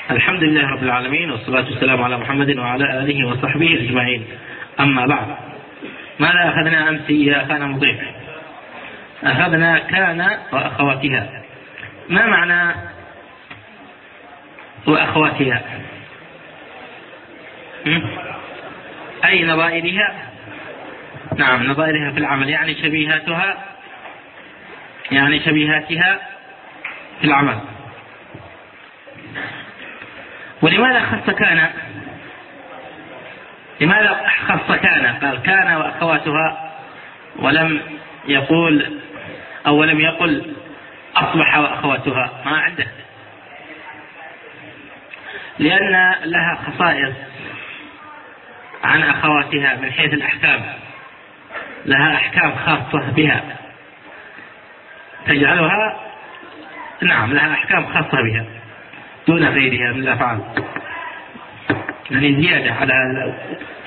الحمد لله رب العالمين، والصلاة والسلام على محمد وعلى آله وصحبه أجمعين. أما بعد، ماذا أخذنا أمس يا أخانا مضيف؟ أخذنا كان وأخواتها. ما معنى وأخواتها؟ أي نظائرها؟ نعم، نظائرها في العمل، يعني شبيهاتها، يعني شبيهاتها في العمل. ولماذا خص كان؟ لماذا خص كان؟ قال كان وأخواتها ولم يقول أو لم يقل أصبح وأخواتها. ما عنده، لأن لها خصائص عن أخواتها من حيث الأحكام، لها أحكام خاصة بها تجعلها، نعم، لها أحكام خاصة بها دون غيرها من الأفعال، يعني زيادة على هذا.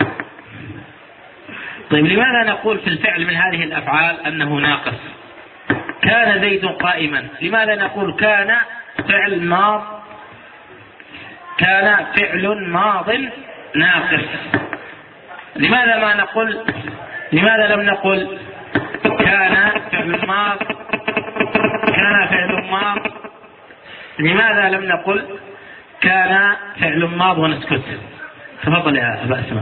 طيب، لماذا نقول في الفعل من هذه الأفعال أنه ناقص؟ كان زيد قائما. لماذا نقول كان فعل ماض، كان فعل ماض ناقص؟ لماذا ما نقول، لماذا لم نقل كان فعل ماض، كان فعل ماض؟ لماذا لم نقل كان فعل ماض ونسكت؟ تفضل يا أبا أسماء.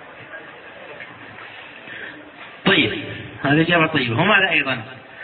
طيب، هذا إجابة طيبة. وماذا أيضا؟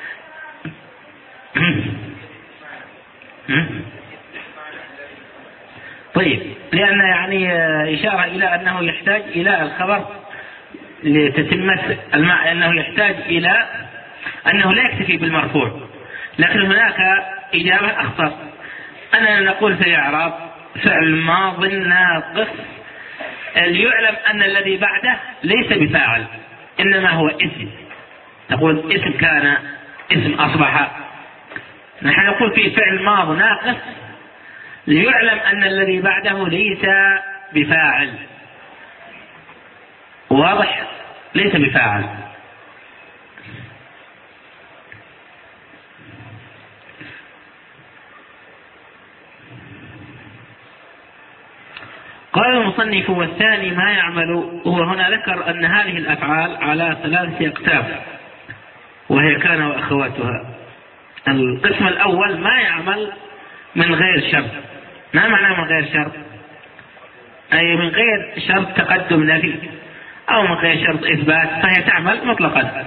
طيب، لأن يعني إشارة إلى أنه يحتاج إلى الخبر لتتمة المعنى، أنه يحتاج إلى أنه لا يكتفي بالمرفوع. لكن هناك إجابة أخطر، أننا نقول في الإعراب فعل ماض ناقص ليعلم أن الذي بعده ليس بفاعل، إنما هو اسم. تقول اسم كان، اسم أصبح. نحن نقول في فعل ماض ناقص ليعلم أن الذي بعده ليس بفاعل. واضح؟ ليس بفاعل. قال المصنف: والثاني ما يعمل. هو هنا ذكر أن هذه الأفعال على 3 أقسام، وهي كان وأخواتها. القسم الأول ما يعمل من غير شرط. ما معنى من غير شرط؟ أي من غير شرط تقدم نفي أو من غير شرط إثبات، فهي تعمل مطلقا.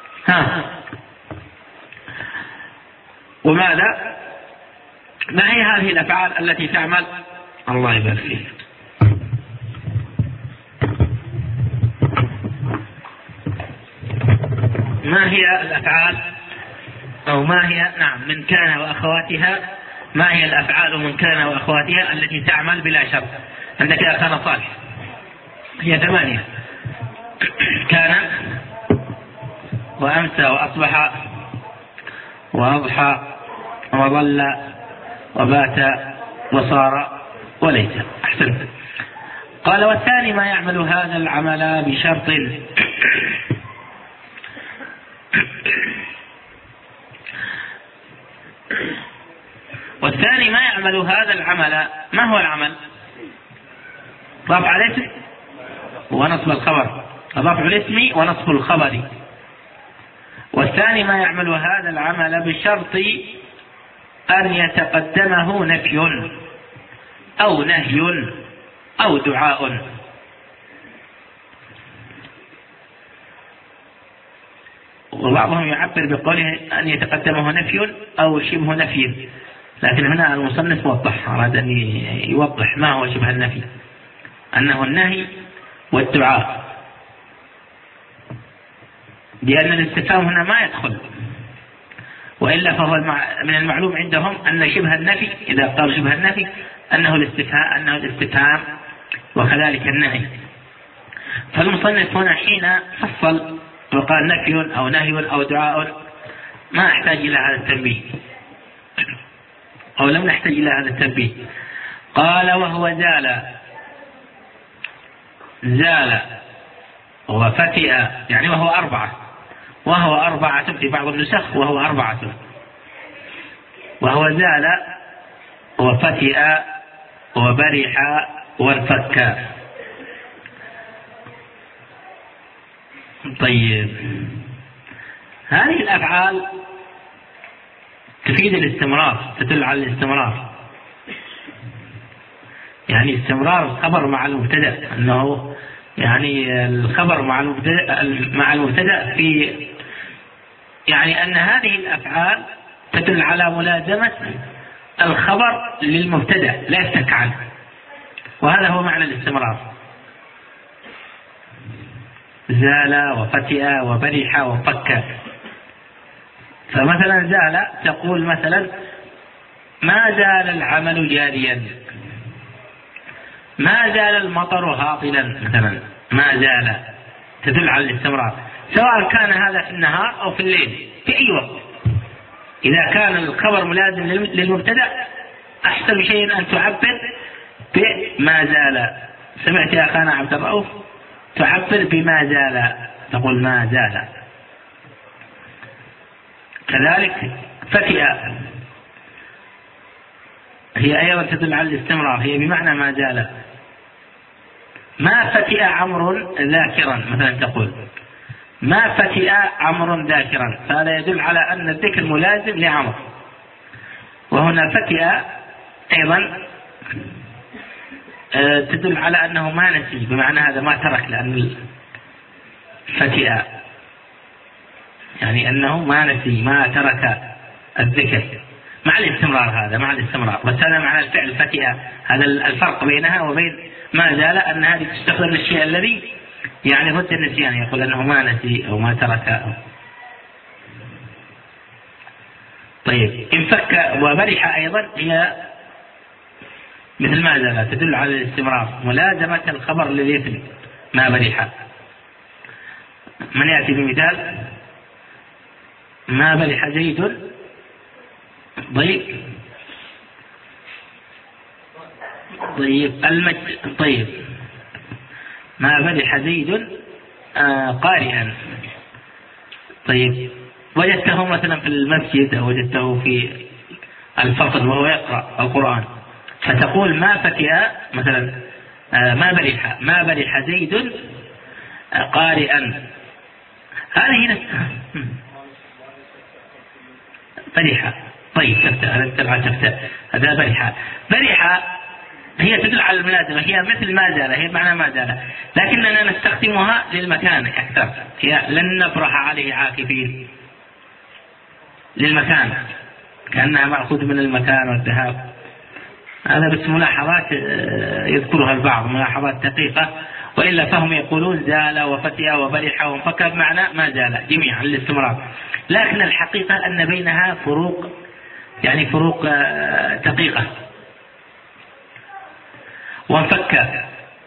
وماذا؟ ما هي هذه الأفعال التي تعمل؟ الله يبارك فيك. ما هي الأفعال، أو ما هي، نعم، من كان وأخواتها؟ ما هي الأفعال من كان وأخواتها التي تعمل بلا شرط؟ عندك يا أخانا صالح هي 8: كان وأمسى وأصبح وأضحى وظل وبات وصار وليس. أحسنت. قال: والثاني ما يعمل هذا العمل بشرط. والثاني ما يعمل هذا العمل. ما هو العمل؟ رفع الاسم ونصب الخبر، رفع الاسم ونصب الخبر. والثاني ما يعمل هذا العمل بشرط أن يتقدمه نفي أو نهي أو دعاء. وبعضهم يعبر بقوله أن يتقدمه نفي أو شبه نفي، لكن هنا المصنف وضح، أراد أن يوضح ما هو شبه النفي، أنه النهي والدعاء، لأن الاستفهام هنا ما يدخل، وإلا فهو من المعلوم عندهم أن شبه النفي، إذا قال شبه النفي أنه الاستفهام وكذلك النهي. فالمصنف هنا حين فصل وقال نفي أو نهي أو دعاء ما أحتاج إلى هذا التنبيه، أو لم نحتاج إلى هذا التنبيه. قال: وهو زال وفتئ، يعني وهو 4، وهو 4 في بعض النسخ، وهو 4. وهو زال وفتئ وبرح وانفك. طيب، هذه الأفعال تفيد الاستمرار، تدل على الاستمرار، يعني استمرار الخبر مع المبتدأ، أنه يعني الخبر مع المبتدأ في، يعني أن هذه الأفعال تدل على ملازمة الخبر للمبتدأ لا يفتك عنه، وهذا هو معنى الاستمرار. زال وفتئ وبرح وفك. فمثلا زال تقول مثلا ما زال العمل جاريا، ما زال المطر هاطلا مثلا، ما زال تدل على الاستمرار، سواء كان هذا في النهار أو في الليل في أي وقت. إذا كان الخبر ملازم للمبتدأ أحسن شيء أن تعبر بما زال. سمعت يا أخانا عبد الرؤوف تعبر بما زال، تقول ما زال. كذلك فتئ هي أيضا تدل على الاستمرار، هي بمعنى ما زال. ما فتئ عمرو ذاكرا مثلا، تقول ما فتئ عمرو ذاكرا، فهذا يدل على أن الذكر ملازم لعمرو. وهنا فتئ أيضا تدل على أنه ما نسي، بمعنى هذا ما ترك، لأن فتئ يعني أنه ما نسي، ما ترك الذكر مع الاستمرار، هذا مع الاستمرار. بس هذا معنى الفعل فتئ، هذا الفرق بينها وبين ما زال، أن هذه تستخدم للشيء الذي يعني ضد النسيان، يقول أنه ما نسي أو ما ترك. طيب، انفك وبرح أيضا هي مثل ما زال، تدل على الاستمرار، ملازمة الخبر للإثم ما برح. من يأتي بمثال؟ ما برح زيد. طيب ما برح زيد قارئا. طيب، وجدته مثلا في المسجد أو وجدته في الفصل وهو يقرأ القرآن، فتقول ما فتئ مثلا ما برح زيد قارئا. هذه نفسها برح. طيب، تفتح هذا برح هي تدل على الملازمة، هي مثل ما زال، هي معنى ما زال، لكننا نستخدمها للمكان أكثر. هي لن نبرح عليه عاكفين، للمكان، كأنها مأخوذ من المكان والذهاب. هذا بس ملاحظات يذكرها البعض، ملاحظات دقيقة، وإلا فهم يقولون زال وفتئ وبرح وانفك بمعنى ما زال جميعا للاستمرار. لكن الحقيقة أن بينها فروق، يعني فروق دقيقة. وانفك،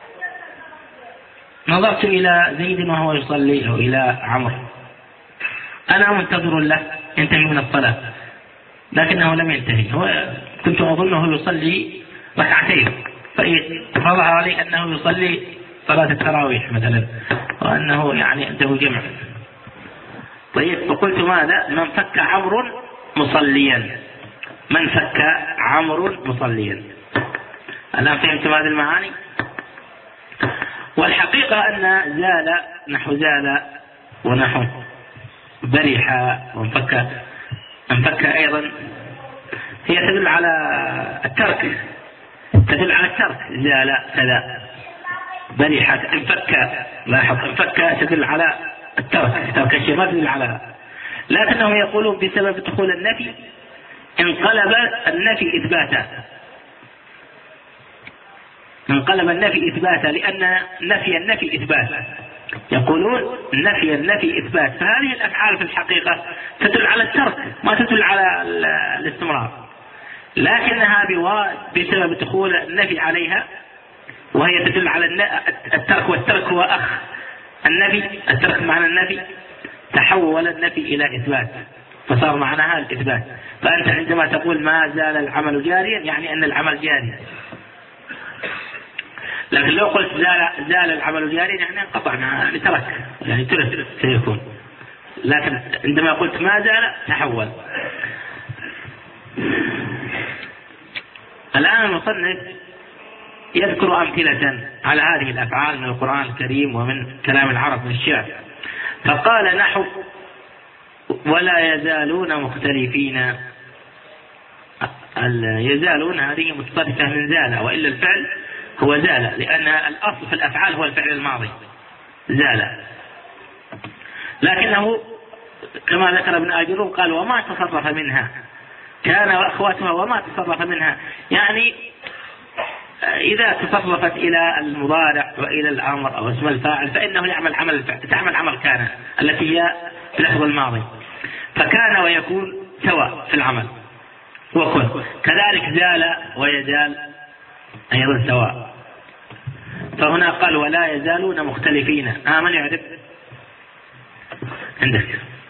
نظرت إلى زيد وهو يصلي أو إلى عمرو، أنا منتظر له ينتهي من الصلاة لكنه لم ينتهي، كنت أظنه يصلي ركعتين، فظهر لي أنه يصلي صلاة التراويح مثلا، وأنه يعني عنده جمع. طيب، فقلت ماذا؟ من فك عمرو مصليا، من فك عمرو مصليا. الآن فهمتم هذه المعاني؟ والحقيقة أن زال نحو زال ونحو برح وانفك، انفك أيضا هي تدل على الترك، تدل على الترك، زال كذا، برح انفك، لاحظ انفك تدل على الترك، ترك الشيء ما تدل على، لكنهم يقولون بسبب دخول النفي انقلب النفي إثباتا، انقلب النفي إثباتا، لأن نفي النفي إثبات، يقولون نفي النفي إثبات. فهذه الأفعال في الحقيقة تدل على الترك ما تدل على الاستمرار، لكنها بسبب دخول النفي عليها، وهي تدل على الترك، والترك هو أخ النفي، الترك معنى النفي، تحول النفي إلى إثبات فصار معناها الإثبات. فأنت عندما تقول ما زال العمل جاريا يعني أن العمل جاري، لكن لو قلت زال العمل جاريا يعني انقطعنا، يعني ترك، يعني ترك سيكون، لكن عندما قلت ما زال تحول. الآن المصنف يذكر أمثلة على هذه الأفعال من القرآن الكريم ومن كلام العرب من الشعر، فقال نحو ولا يزالون مختلفين. يزالون هذه متصرفة من زال، وإلا الفعل هو زال، لأن الأصل في الأفعال هو الفعل الماضي زال، لكنه كما ذكر ابن آجروم قال وما تصرف منها، كان وأخواتها وما تصرف منها، يعني إذا تصرفت إلى المضارع وإلى الأمر أو اسم الفاعل فإنه تعمل عمل كان التي هي لفظ الماضي، فكان ويكون سواء في العمل، وكن كذلك زال ويزال أيضا سواء. فهنا قال ولا يزالون مختلفين. من يعرف عندك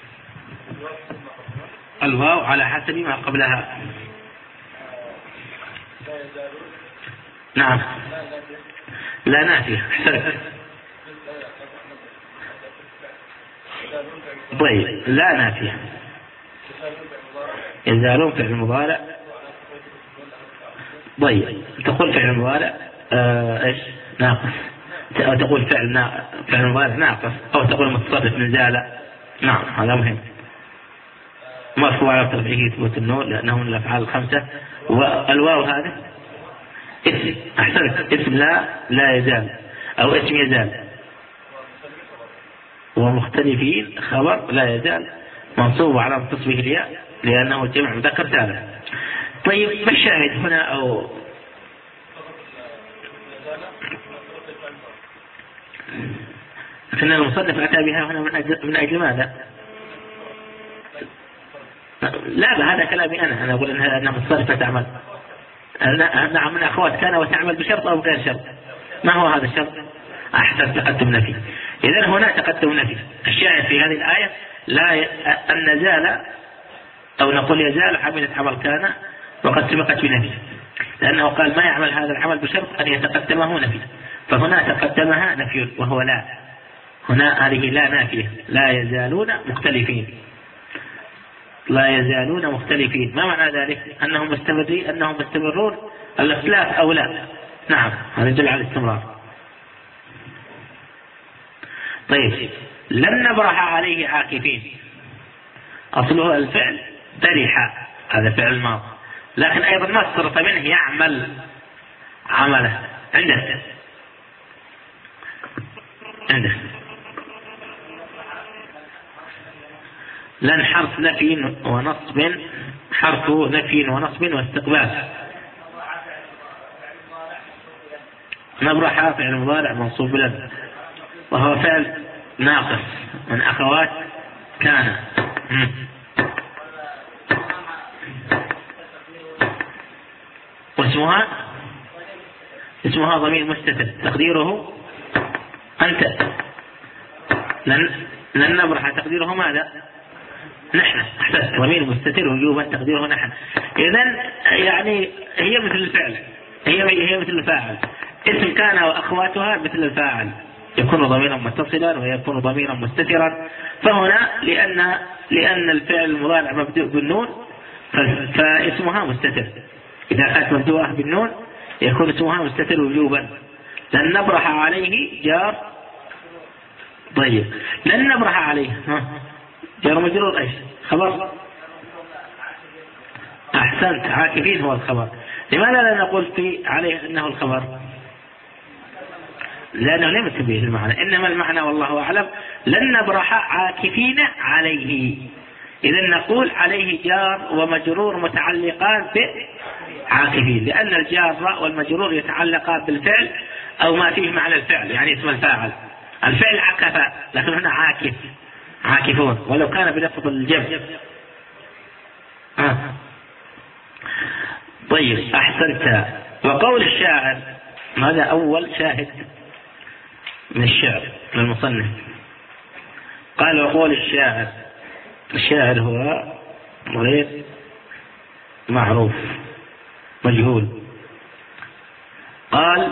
الواو على حسب ما قبلها؟ نعم لا نافية. طيب لا نافية. يزالون فعل مضارع. طيب تقول فعل مضارع ايش ناقص، أو تقول فعل مضارع ناقص، أو تقول متصرف من زال. نعم هذا مهم. مرفوع على ترفعه ثبوت النون لأنه من الأفعال الخمسة. والواو هذا اسم. أحسنت، اسم لا يزال أو اسم يزال. ومختلفين خبر لا يزال منصوب على تصبيح الياء لأنه جمع مذكر سالم. طيب ما الشاهد هنا؟ أو لكن المصنف أتى بها هنا من أجل ماذا؟ لا هذا كلامي أنا أقول أنها متصرفة تعمل. نعم من أخوات كان وتعمل بشرط أو غير شرط. ما هو هذا الشرط؟ أحسن تقدم نفي. إذن هنا تقدم نفي. الشاهد في هذه الآية أن زال أو نقول يزال عملت عمل كان وقد سبقت بنفي، لأنه قال ما يعمل هذا العمل بشرط أن يتقدمه نفي، فهنا تقدمها نفي وهو لا. هنا هذه لا نافية. لا يزالون مختلفين. لا يزالون مختلفين. ما معنى ذلك؟ أنهم مستمرون الاختلاف أو لا؟ نعم هذا يدل على الاستمرار. طيب لن نبرح عليه عاكفين. أصله الفعل برح، هذا فعل ماضي، لكن أيضا ما صرف منه يعمل عمله. عندك لن حرف نفي ونصب، حرف نفي ونصب واستقبال. نبرح فعل مضارع منصوب بلن، وهو فعل ناقص من أخوات كان. اسمها ضمير مستتر تقديره أنت. لن نبرح تقديره ماذا؟ نحن. أحسن، ضمير مستتر وجوبا تقديره نحن. إذن يعني هي مثل الفعل، هي مثل الفاعل. اسم كان وأخواتها مثل الفاعل، يكون ضميرا متصلا ويكون ضميرا مستترا. فهنا لأن الفعل المضارع مبدوء بالنون فاسمها مستتر. إذا كانت مبدوءة بالنون يكون اسمها مستتر وجوبا. لن نبرح عليه جار. طيب لن نبرح عليه جار مجرور ايش؟ خبر. أحسنت، عاكفين هو الخبر. لماذا لا نقول في عليه انه الخبر؟ لأنه لم يتبه المعنى، إنما المعنى والله أعلم لن نبرح عاكفين عليه. إذا نقول عليه جار ومجرور متعلقان بعاكفين، لأن الجار والمجرور يتعلقان بالفعل أو ما فيه معنى الفعل، يعني اسم الفاعل. الفعل عكف، لكن هنا عاكفون ولو كان بلفظ الجمع. طيب أحسنت. وقول الشاعر، هذا أول شاهد من الشعر من المصنف. قال وقول الشاعر هو غير معروف مجهول. قال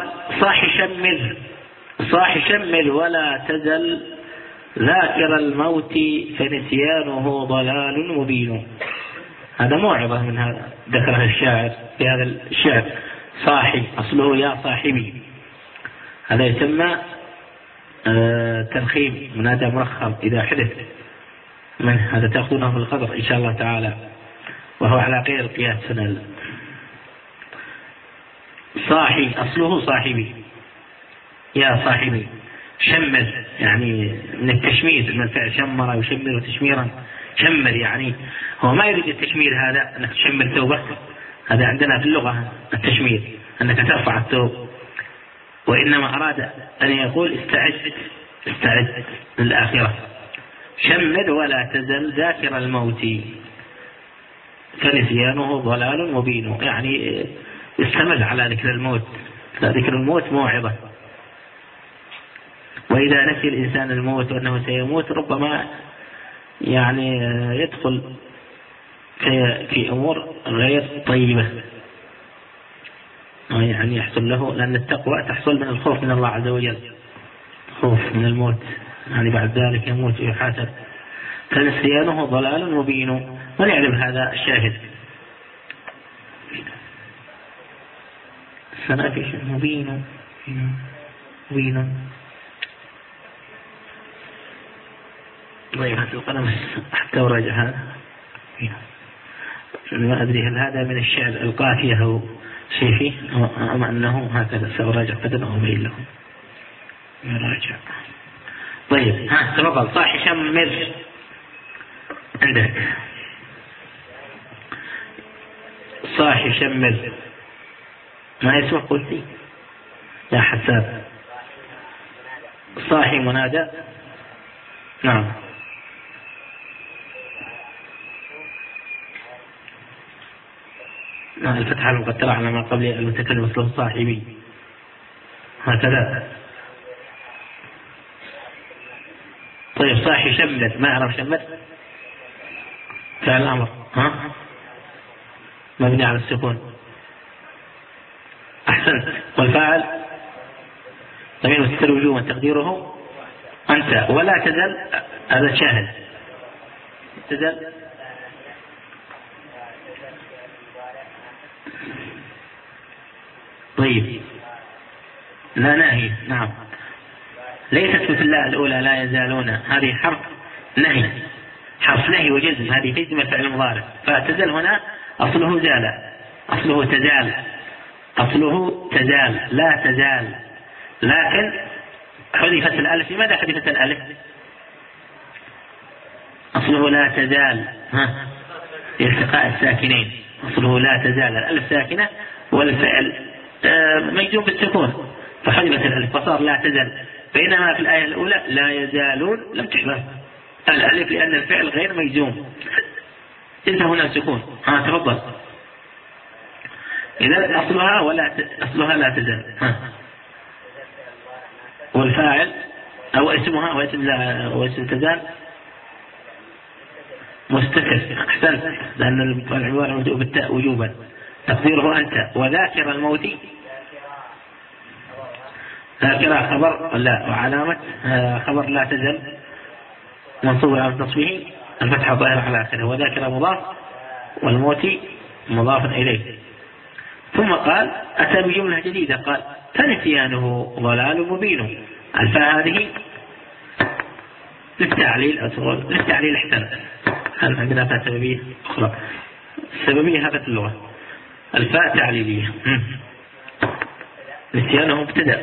صاح شمل ولا تزل ذاكر الموت فنسيانه ضلال مبين. هذا موعظة من هذا ذكرها الشاعر في هذا الشعر. صاحي أصله يا صاحبي، هذا يسمى ترخيم، منادى مرخم إذا حدث من هذا تأخذونه في الخبر إن شاء الله تعالى، وهو على غير القياس. صاحي أصله صاحبي يا صاحبي. شمر يعني من التشمير، من الفعل شمر يشمر تشميرا. شمر يعني هو ما يريد التشمير هذا أنك تشمر ثوبك، هذا عندنا في اللغة التشمير أنك ترفع الثوب، وإنما أراد أن يقول استعد للآخرة. شمر ولا تزل ذاكر الموت فنسيانه ضلال مبين، يعني استمر على ذكر الموت، ذكر الموت موعظة. وإذا نسي الإنسان الموت وأنه سيموت ربما يعني يدخل في أمور غير طيبة، يعني يحصل له، لأن التقوى تحصل من الخوف من الله عز وجل، خوف من الموت، يعني بعد ذلك يموت ويحاسب. فنسيانه ضلال مبين، ونعلم هذا الشاهد. سنأتي مبين طيب هذا القلم حتى أراجع هذا، ما أدري هل هذا من الشعر القافية أو شيء فيه، أما أنه هكذا. سأراجع قدر أبين لكم نراجع. طيب تفضل. صاحي شمر عندك، صاحي شمر ما اسمه قلتي يا حساب؟ صاحي منادى، نعم. الفتحة المقدرة على ما قبل المتكلم مثله صاحبي، هكذا. طيب صاحي شمر، ما أعرف شمر فعل الأمر مبني على السكون. أحسنت. والفاعل ضمير مستتر وجوبا تقديره أنت. ولا تزل هذا شاهد، تزل طيب لا ناهي، نعم. ليست مثل لا الأولى لا يزالون، هذه حرف نهي، حرف نهي وجزم، هذه تجزم الفعل المضارع. فتزل هنا أصله زال، أصله تزال، أصله تزال لا تزال، لكن حذفت الألف. لماذا حذفت الألف؟ أصله لا تزال لالتقاء الساكنين، أصله لا تزال، الألف ساكنة والفعل مجزوم بالسكون، فحذفت الألف فصار لا تزال. بينما في الآية الأولى لا يزالون لم تحذف الألف لأن الفعل غير مجزوم، إذا هنا سكون. تفضل. إذا أصلها لا تزال. والفاعل أو اسمها واسم تزال مستتر. أحسنت، لأن العنوان مبدوء بالتاء وجوبا تقديره أنت. وذاكر الموت، ذاكر خبر لا، وعلامة خبر لا تزل منصوب على نصبه الفتحة ظاهرة على آخره. وذاكر مضاف والموت مضاف إليه. ثم قال أتى بجملة جديدة، قال فنسيانه ضلال مبين. الفاء هذه للتعليل أو للتعليل احتمل. هل عندنا فاء سببية أخرى؟ السببية هذا في اللغة، الفاء تعليلية. نسيانه مبتدأ،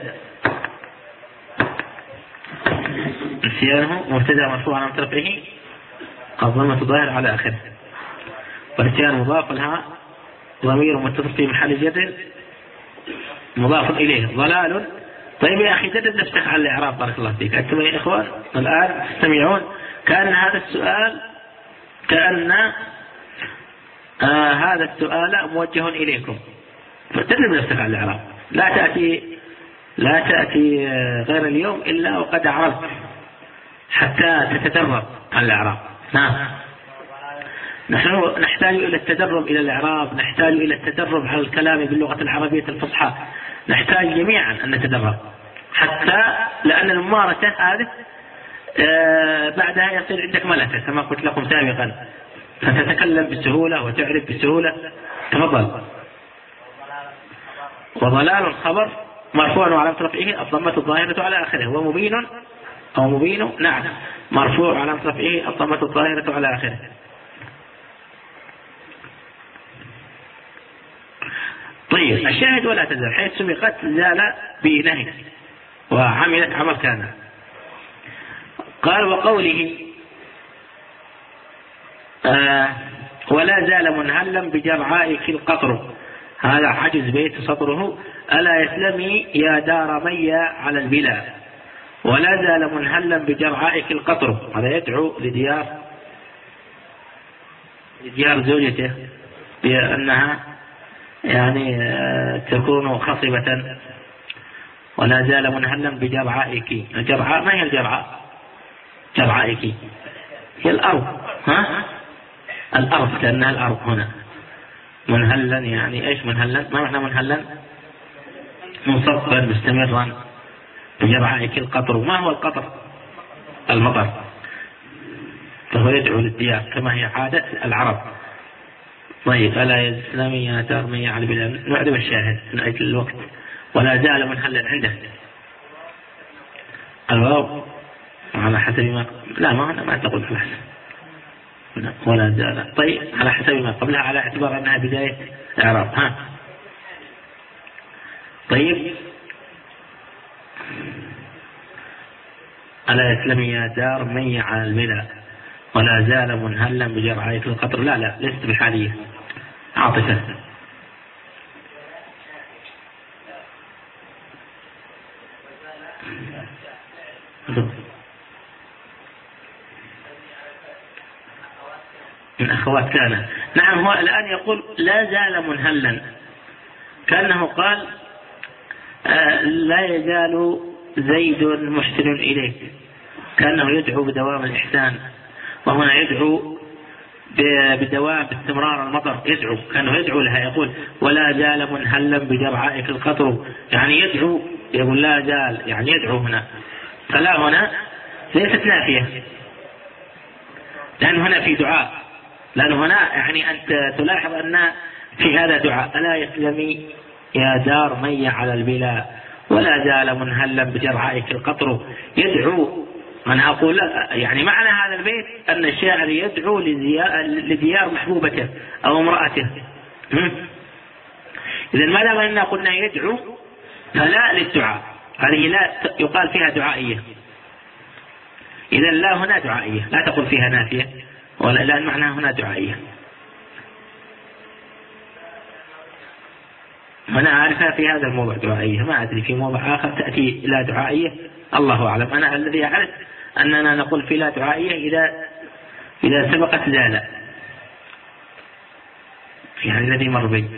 نسيانه مبتدأ مرفوع على رفعه الضمة ظاهر على آخره. ونسيان مضاف لها ضمير متصل في محل جر مضاف إليه. ضلال. طيب يا أخي جدد نفتح على الإعراب، بارك الله فيك. أنتم يا إخوان الآن تستمعون، كان هذا السؤال هذا السؤال موجه إليكم، فتجدد نفتح على الإعراب. لا تأتي غير اليوم إلا وقد عرفت حتى تتدرب على الإعراب. نحن نحتاج إلى التدرب إلى الإعراب، نحتاج إلى التدرب على الكلام باللغة العربية الفصحى، نحتاج جميعا أن نتدرب، حتى لأن الممارسة هذه بعدها يصير عندك ملكة كما قلت لكم سابقا، فتتكلم بسهولة وتعرف بسهولة. تفضل. وضلال الخبر مرفوع وعلامة رفعه الضمة الظاهرة على آخره، ومبين أو مبين نعم مرفوع وعلامة رفعه الضمة الظاهرة على آخره. طيب الشاهد ولا تزال حيث سبقت زال بنهي وعملت عمل كان. قال وقوله ولا زال منهلا بجرعائك القطر، هذا عجز بيت سطره ألا يسلمي يا دار ميا على البلا، ولا زال منهلا بجرعائك القطر، هذا يدعو لديار زوجته بأنها يعني تكون خصبة. ولا زال منهلا بجرعائك، الجرعاء ما هي الجرعاء؟ جرعائك هي الأرض، الأرض كأنها الأرض هنا. منهلا يعني إيش منهلا؟ ما معنى منهلا؟ منصبا مستمرا بجرعائك القطر. ما هو القطر؟ المطر. فهو يدعو للديار كما هي عادة العرب. طيب ألا يسلمي يا ترمي على البلاد، نعرف الشاهد من أجل الوقت. ولا زال منهلا عنده الواو على حسب ما لا ما تقول على حسب ولا زال. طيب على حسب ما قبلها على اعتبار أنها بداية إعراب. طيب ألا يسلمي يا دار مي على البلا، ولا زال منهلا بجرعائك القطر. لا لست بحالية عاطفة. من أخوات كان. نعم هو الآن يقول لا زال منهلا، كأنه قال لا يزال زيد محسن إليك، كأنه يدعو بدوام الإحسان، وهنا يدعو بدوام باستمرار المطر، يدعو كأنه يدعو لها، يقول ولا زال منهلا بجرعائك القطر، يعني يقول لا زال يعني يدعو هنا. فلا هنا ليست نافية، لأن هنا في دعاء، لأن هنا يعني أنت تلاحظ أن في هذا دعاء. ألا يسلمي يا دار مي على البلا، ولا زال منهلا بجرعائك القطر، يدعو. أنا أقول يعني معنى هذا البيت أن الشاعر يدعو لديار محبوبته أو امرأته. إذن ما دام أننا قلنا يدعو فلا للدعاء، هذه لا يقال فيها دعائية. إذن لا هنا دعائية، لا تقول فيها نافية، ولا لا المعنى هنا دعائية. أنا أعرفها في هذا الموضوع دعائية، ما أدري في موضوع آخر تأتي لا دعائية، الله أعلم. أنا الذي أعرف أننا نقول في لا دعائية إذا سبقت زال، يعني الذي مر بي.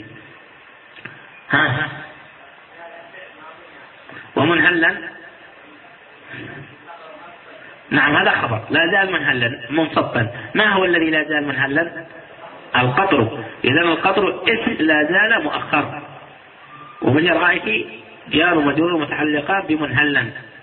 ومنهلا نعم هذا خبر، لا زال منهلا منصبا. ما هو الذي لا زال منهلا؟ القطر. إذن القطر اسم لا زال مؤخر، وبجرعائك جار ومجرور متعلقان بمنهلا.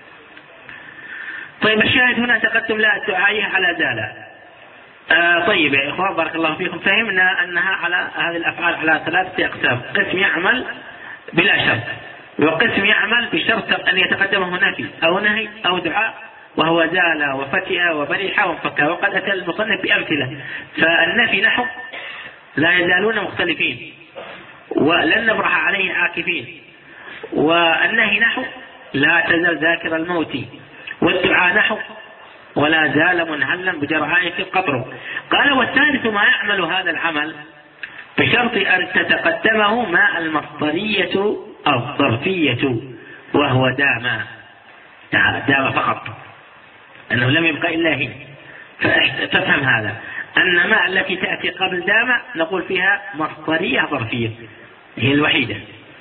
طيب الشاهد هنا تقدم لا الدعائية على زال. طيب يا إخوان بارك الله فيكم، فهمنا أنها على هذه الأفعال على 3 أقسام: قسم يعمل بلا شرط، وقسم يعمل بشرط أن يتقدمه نفي أو نهي أو دعاء، وهو زال وفتئ وبرح وانفكى. وقد أتى المصنف بأمثلة. فالنفي نحو لا يزالون مختلفين ولن نبرح عليه عاكفين، والنهي نحو لا تزال ذاكر الموت، والدعاء نحو ولا زال منهلا بجرعائك القطر. قال والثالث ما يعمل هذا العمل بشرط أن تتقدمه مع المصدرية الظرفية، وهو دام فقط، أنه لم يبقى إلا هي. فافهم هذا، أن ما التي تأتي قبل دام نقول فيها مصدرية ظرفية، هي الوحيدة.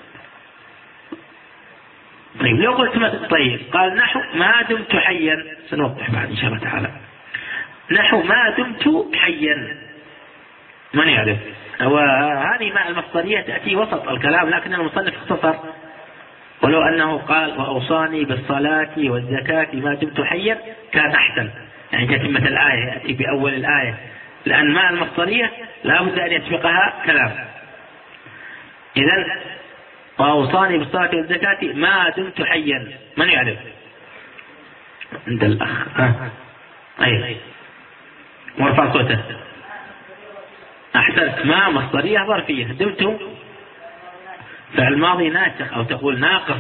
طيب لو قلت طيب قال نحو ما دمت حيا، سنوضح بعد إن شاء الله تعالى. نحو ما دمت حيا من يعرف، وهذه مع المصدرية تأتي وسط الكلام، لكن المصنف اختصر، ولو أنه قال وأوصاني بالصلاة والزكاة ما دمت حيا كان أحسن، يعني تتمة الآية يأتي بأول الآية، لأن مع المصدرية لا بد أن يسبقها كلام. إذن وأوصاني بالصلاة والزكاة ما دمت حيا. من يعرف؟ عند الأخ. أي مرفع صوته. أحسنت. ما مصدرية ظرفية. دمت فعل ماضي ناسخ أو تقول ناقص.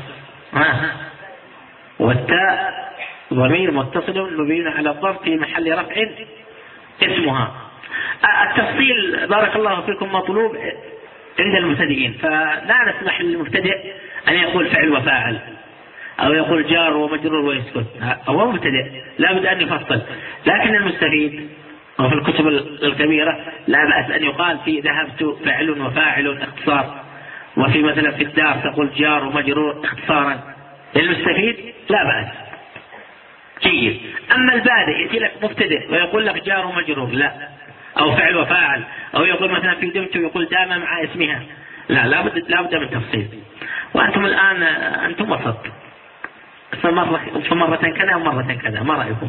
والتاء ضمير متصل مبين على الضرب في محل رفع اسمها. التفصيل بارك الله فيكم مطلوب عند المبتدئين، فلا نسمح للمبتدئ أن يقول فعل وفاعل أو يقول جار ومجرور ويسكت، هو مبتدئ لا بد أن يفصل. لكن المستفيد وفي الكتب الكبيرة لا بأس أن يقال في ذهبت فعل وفاعل اختصار، وفي مثلا في الدار تقول جار ومجرور اختصارا. للمستفيد لا بأس، جيد. أما البادئ يأتي لك مبتدئ ويقول لك جار ومجرور لا، أو فعل وفاعل، أو يقول مثلا في دمت ويقول دام مع اسمها، لا بد من تفصيل. وأنتم الآن أنتم وسط، فمرة كذا ومرة كذا، ما رأيكم؟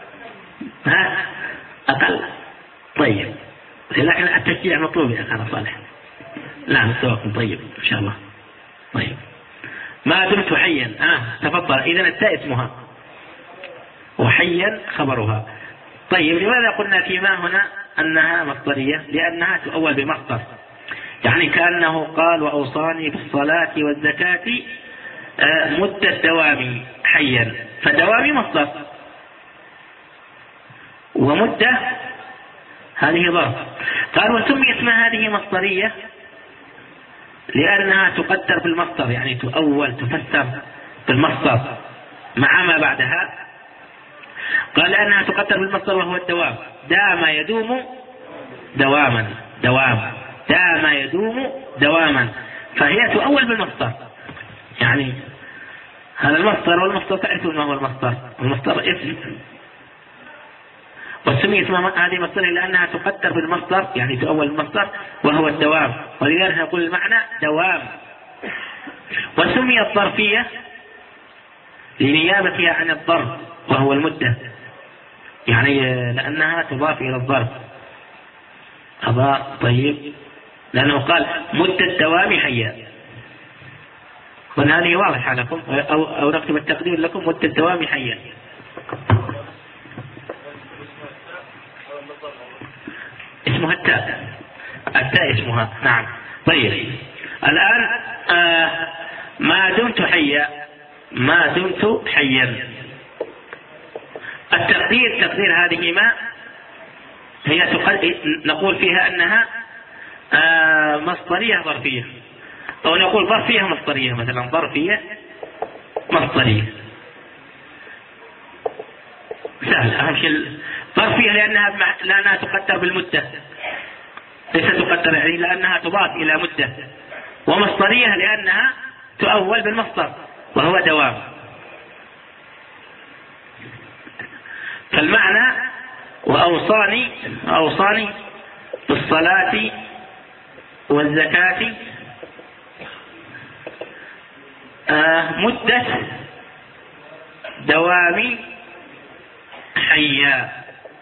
أقل. طيب، لكن التشجيع مطلوب يا أخي صالح. لا مستواكم طيب إن شاء الله. طيب، ما دمت حيا. تفضل. إذن التاء اسمها وحيا خبرها. طيب، لماذا قلنا فيما هنا أنها مصدرية؟ لأنها تؤول بمصدر، يعني كأنه قال وأوصاني بالصلاة والزكاة مدة دوامي حيا، فدوامي مصدر، ومدة هذه ظرف. قال وسمي اسمها هذه مصدرية لأنها تقدر بالمصدر، يعني تؤول تفسر بالمصدر مع ما بعدها. قال لأنها تقدر بالمصدر وهو الدوام. دام يدوم دواما، دوام. دام يدوم دواما، فهي تؤول بالمصدر. يعني هذا المصدر، والمصدر تعرفون ما هو المصدر؟ المصدر اسم. وسمي اسمها هذه مصدرية لأنها تقدر بالمصدر، يعني تؤول بالمصدر وهو الدوام، ولذلك نقول المعنى دوام. وسميت ظرفية لنيابتها عن الظرف وهو المدة، يعني لأنها تضاف إلى الظرف. طيب، لأنه قال مدة دوام حيا، وهذه واضحة لكم، أو نكتب التقدير لكم مدة دوام حيا. اسمها التاء اسمها. نعم. طيب، الآن ما دمت حيا. تقدير هذه ما هي نقول فيها أنها مصدرية ظرفية، أو نقول ظرفية مصدرية، مثلا ظرفية مصدرية سهل. أهم شيء ظرفية لأنها تقدر بالمدة، ليس تقدر يعني لأنها تضاف إلى مدة. ومصدرية لأنها تؤول بالمصدر وهو دوام. فالمعنى وأوصاني بالصلاة والزكاة مدة دوام حيا.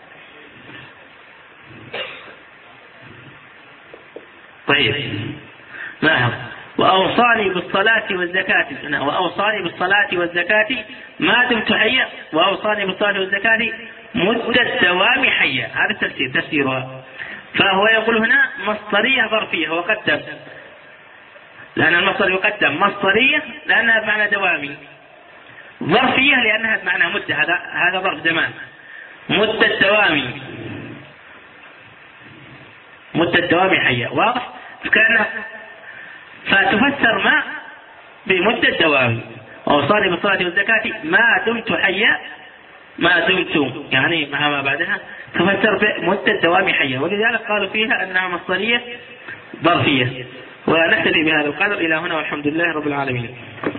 طيب، وأوصاني بالصلاة والزكاة ما دمت حيا، وأوصاني بالصلاة والزكاة مدة دوام حيا. هذا تفسيرها. فهو يقول هنا مصدرية ظرفية، هو قدم، لأن المصدر يقدم. مصدرية لأنها بمعنى دوامي، ظرفية لأنها بمعنى مدة، هذا ظرف زمان. مدة دوام حيا، واضح؟ فتفسر ما بمدة دوام. وأوصاني بالصلاة والزكاة ما دمت حيا، يعني مع ما بعدها تفسر بمدة دوام حيا، ولذلك قالوا فيها أنها مصدرية ظرفية. ونكتفي بهذا القدر إلى هنا، والحمد لله رب العالمين.